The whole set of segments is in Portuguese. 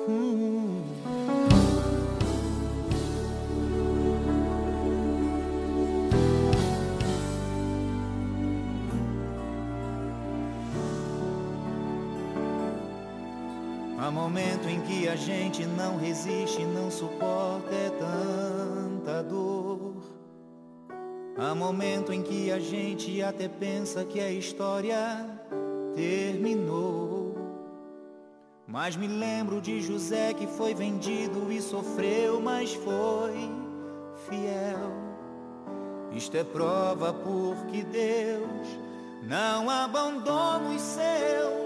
Há momento em que a gente não resiste, não suporta, é tanta dor. Há momento em que a gente até pensa que a história terminou. Mas me lembro de José que foi vendido e sofreu, mas foi fiel. Isto é prova porque Deus não abandona os seus.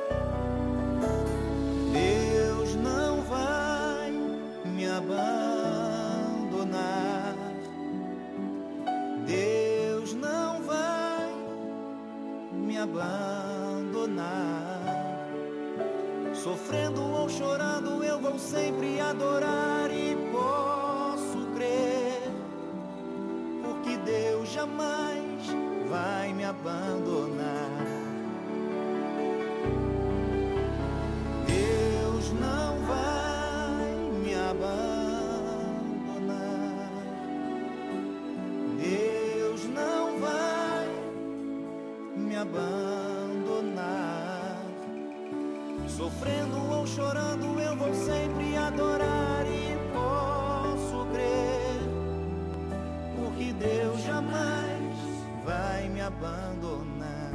Deus não vai me abandonar. Deus não vai me abandonar. Sofrendo ou chorando, eu vou sempre adorar e posso crer, porque Deus jamais vai me abandonar. Deus não vai me abandonar. Deus não vai me abandonar. Sofrendo ou chorando, eu vou sempre adorar e posso crer, porque Deus jamais vai me abandonar.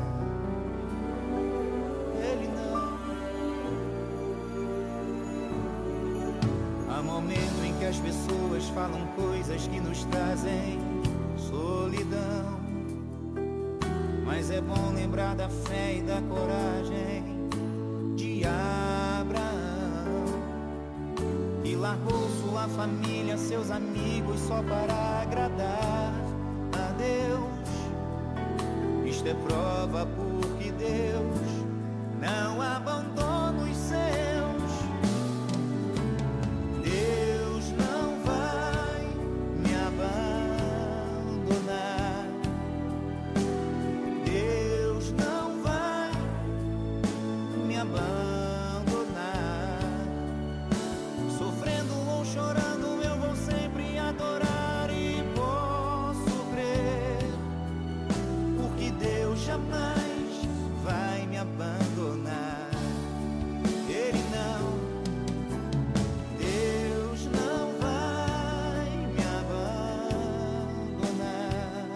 Ele não. Há momento em que as pessoas falam coisas que nos trazem solidão, mas é bom lembrar da fé e da coragem de Abraão, que largou sua família, seus amigos, só para agradar a Deus. Isto é prova porque Deus não abandona os seus. Deus não vai me abandonar. Deus não vai me abandonar. Sofrendo ou chorando, eu vou sempre adorar e posso crer, porque Deus jamais vai me abandonar. Ele não. Deus não vai me abandonar.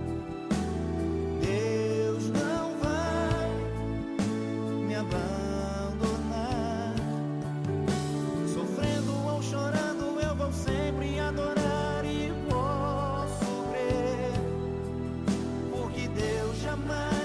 Deus não vai me abandonar. Sofrendo ou chorando, eu vou sempre adorar e posso crer, porque Deus jamais